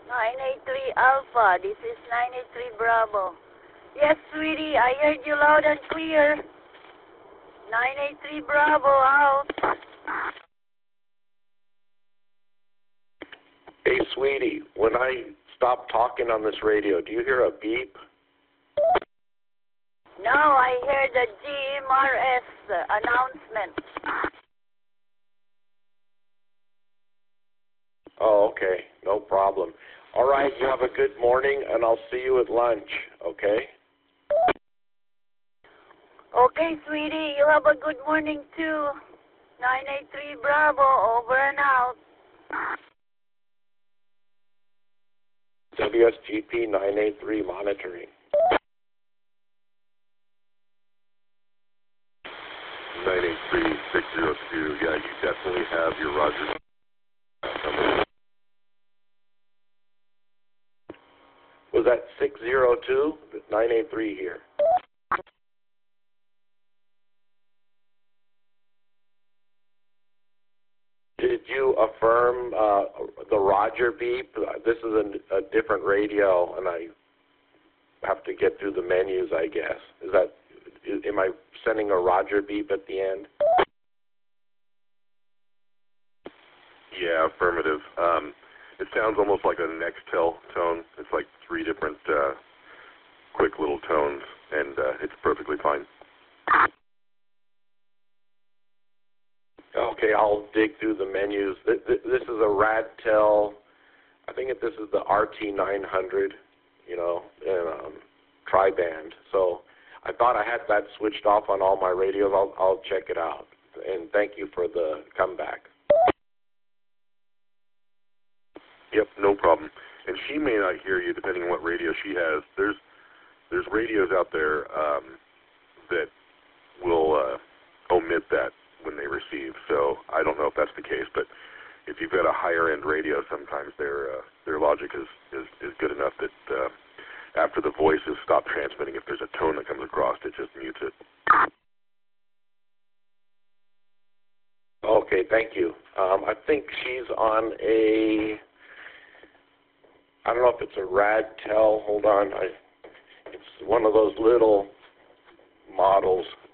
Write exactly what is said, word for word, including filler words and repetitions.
nine eight three Alpha, this is nine eight three Bravo. Yes, sweetie, I heard you loud and clear. nine eight three Bravo, out. Hey, sweetie, when I stop talking on this radio, do you hear a beep? No, I heard the G M R S announcement. Oh, okay, no problem. All right, you have a good morning, and I'll see you at lunch, okay? Okay, sweetie, you have a good morning too. nine eight three Bravo, over and out. W S G P nine eight three monitoring. nine eight three six zero two, yeah, you definitely have your Roger number. Was that six zero two? nine eight three here. Did you affirm uh, the Roger beep? This is a, a different radio, and I have to get through the menus, I guess. Is that, is, am I sending a Roger beep at the end? Yeah, affirmative. Um, it sounds almost like a Nextel tone. It's like three different uh, quick little tones, and uh, it's perfectly fine. Okay, I'll dig through the menus. This is a Radtel. I think this is the R T nine hundred, you know, and, um, tri-band. So I thought I had that switched off on all my radios. I'll, I'll check it out. And thank you for the comeback. Yep, no problem. And she may not hear you depending on what radio she has. There's there's radios out there um, that will uh, omit that when they receive. So I don't know if that's the case, but if you've got a higher end radio, sometimes their uh, their logic is, is, is good enough that uh, after the voices stop transmitting, if there's a tone that comes across, it just mutes it. Okay, thank you. Um, I think she's on a, I don't know if it's a Radtel. Hold on, I, it's one of those little models.